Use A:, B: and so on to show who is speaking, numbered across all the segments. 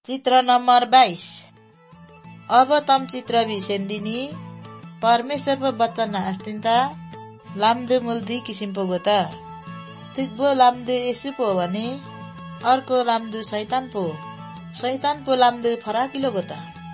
A: चित्र नम्बर 22। अब तम चित्र भी सेन्दिनी परमेश्वर पो वचन आस्तिन्ता लाम्दु मुल्दी किसिम पो गोता तिग्बो लाम्दु यसु पो भने अर्को लाम्दु शैतान पो लाम्दु फराकिलो गोता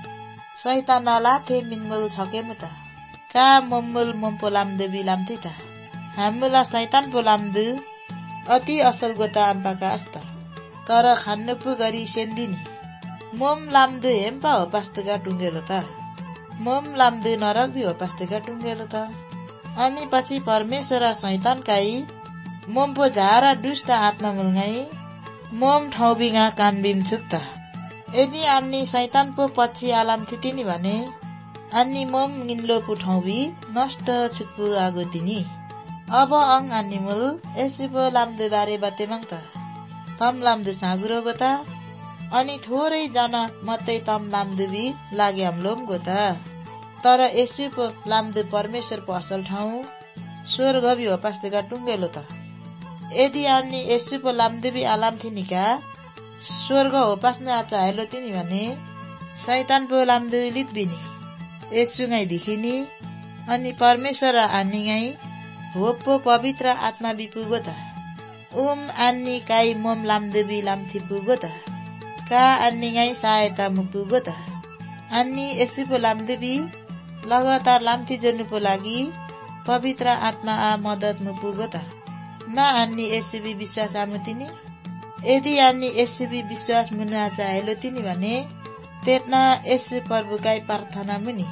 A: शैतान लाथे मिनमुल छके मुता का मम्मुल मम्पो लाम्दु बि लाम्थि ता हामुला शैतान पो लाम्दु अति असल गोता आम्पाका अस्ता तर खान्नु पो गरी सेन्दिनी मोम लाम्दु हेम्पा हो पास्तुका टुङ्गेलो त मोम लाम्दु नरक भी हो पास्तुका टुङ्गेलो त अनि पछि परमेश्वर शैतान काई मोम पो झारा दुष्ट आत्मा मुलगाई मोम ठाउबिङा कानबिम छुक्ता यदि अन्नी शैतान पो पछि आलाम थितिनी भने अन्नी मोम गिन्लो पो ठाउबी नष्ट छुक्पु आगो तिनी अब अंग अन्नी मुल यसु पो लाम्दु बारे बाते माग्ता तम लाम्दु सागुरो गोता अनि थोरै जना मत्तै तम लाम्दु बि लागे हमलोम गोता तर यसु पो लाम्दु परमेश्वर पो असल ठाउँ स्वर्ग बि हो पास्तेका टुङ्गेलो त यदि अन्नी यसु पो लाम्दु बि आलाम थिनिका स्वर्ग हो पास्ने आचा हेलो तिनी भने शैतान पो लाम्दु लित बिनी यसु गाई दिखिनी अनि परमेश्वर आनी गाई हो पो पवित्र आत्मा बि पुगो त अन्नी काई मोम लाम्दु बि लाम्थि पुगो त का अन्नी गाई सहायता मुपुगो त अन्नी यसु पो लाम्दु बि लगातार लाम्थि जोड्नु पो लागि पवित्र आत्मा आ मदत मुपुगो त मा अन्नी यसु बि विश्वास आमुतिनी यदि अन्नी यसु बि विश्वास मुना चाहेलो तिनी भने तेतना यसु प्रभु काई प्रार्थना मुनि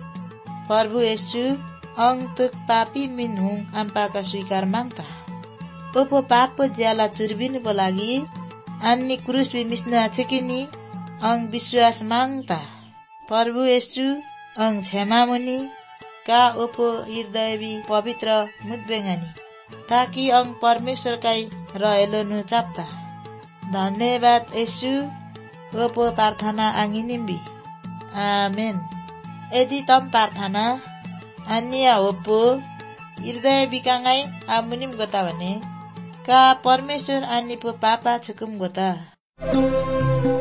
A: प्रभु यसु अंग तुक पापी मिन हुँ आम्पाका स्वीकार माग्ता ओपो पाप पो ज्याला चुर्बिनु पो लागि अन्नी क्रुस बि मिस्नु आछेकिनी अंग विश्वास माग्ता प्रभु यसु अंग क्षमा मुनि का ओपो हृदय बि पवित्र मुद्बेगानी ताकि अंग परमेश्वर काई रहेलो नु चाप्ता धन्यवाद यसु ओपो प्रार्थना आंगिनिम्बी आमेन। यदि तम प्रार्थना अन्य ओपो हृदय बिकांगाई आमुनिम गोता भने का परमेश्वर अन्नी पो पापा छुकुम गोता।